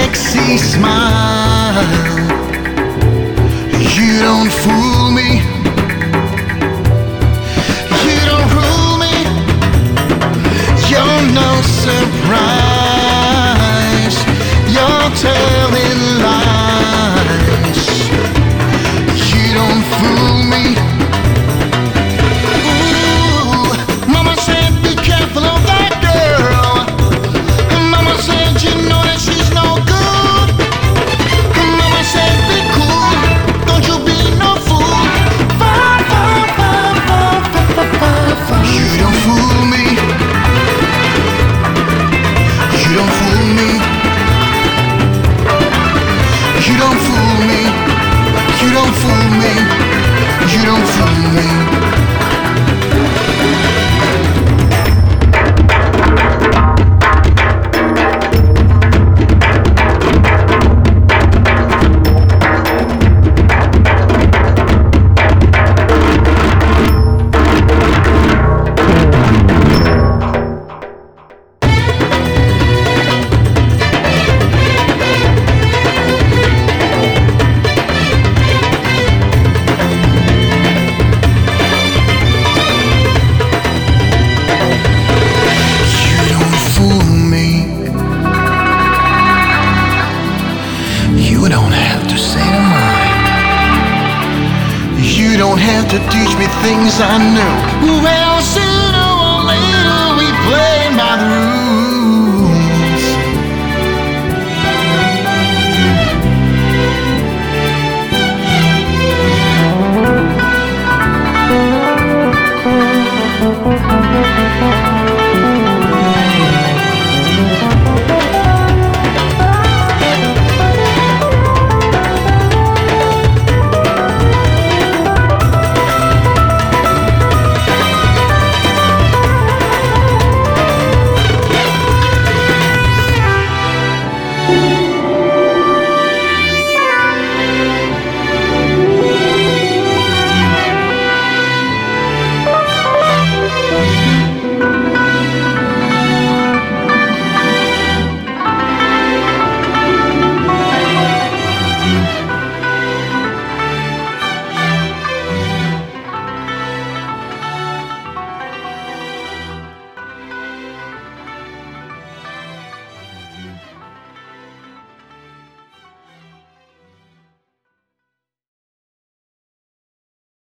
sexy smile. You don't fool me. You don't rule me. You're no surprise. You're telling lies. You don't fool me. Ooh, Mama said be careful of that girl. Mama said you know that she's no good. Mama said be cool, don't you be no fool. You don't fool me. You don't fool me. You don't fool me. You don't fool me. You don't fool me. You don't have to say to mine. You don't have to teach me things I know. Well, sooner or later we play by the rules.